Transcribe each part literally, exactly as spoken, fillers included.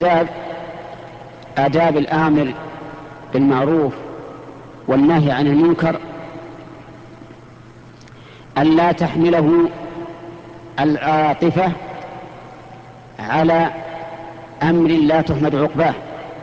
آداب آداب الآمر بالمعروف والنهي عن المنكر ألا تحمله العاطفة على أمر لا تحمد عقباه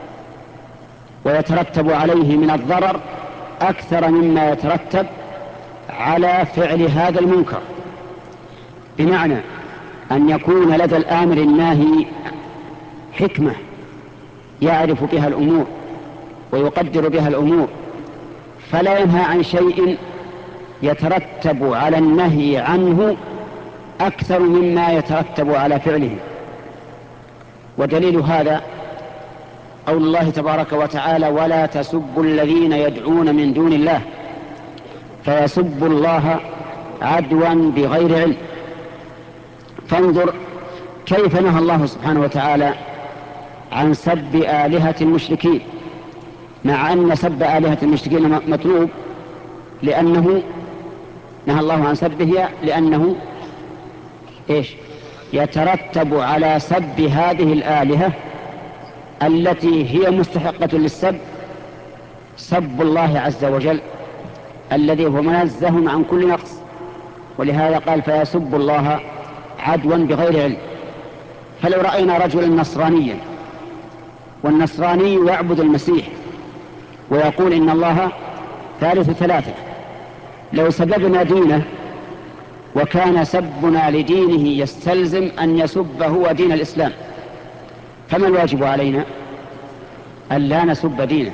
ويترتب عليه من الضرر أكثر مما يترتب على فعل هذا المنكر، بمعنى أن يكون لدى الآمر الناهي حكمة يعرف بها الأمور ويقدر بها الأمور، فلا ينهى عن شيء يترتب على النهي عنه أكثر مما يترتب على فعله. ودليل هذا قول الله تبارك وتعالى: ولا تسبوا الذين يدعون من دون الله فيسبوا الله عدوا بغير علم. فانظر كيف نهى الله سبحانه وتعالى عن سب آلهة المشركين، مع أن سب آلهة المشركين مطلوب، لأنه نهى الله عن سبه لأنه إيش؟ يترتب على سب هذه الآلهة التي هي مستحقة للسب سب الله عز وجل الذي هو منزه عن كل نقص، ولهذا قال: فيسب الله عدوا بغير علم. فلو رأينا رجلا نصرانيا والنصراني يعبد المسيح ويقول إن الله ثالث ثلاثة، لو سببنا دينه وكان سبنا لدينه يستلزم أن يسب هو دين الإسلام، فما الواجب علينا؟ أن لا نسب دينه،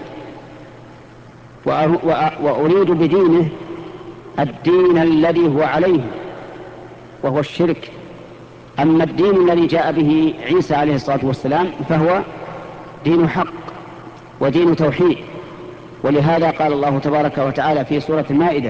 وأريد بدينه الدين الذي هو عليه وهو الشرك. أما الدين الذي جاء به عيسى عليه الصلاة والسلام فهو دين حق ودين توحيد. ولهذا قال الله تبارك وتعالى في سورة المائدة: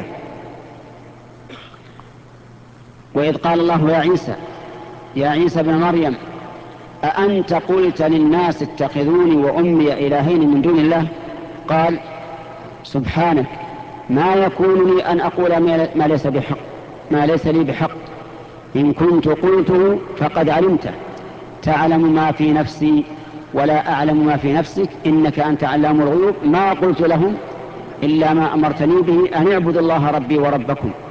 وإذ قال الله يا عيسى يا عيسى ابن مريم أأنت قلت للناس اتخذوني وأمي إلهين من دون الله؟ قال: سبحانك ما يكون لي أن أقول ما ليس بحق ما ليس لي بحق، إن كنت قلته فقد علمته، تعلم ما في نفسي ولا أعلم ما في نفسك، إنك أنت علام الغيوب، ما قلت لهم إلا ما أمرتني به أن اعبدوا الله ربي وربكم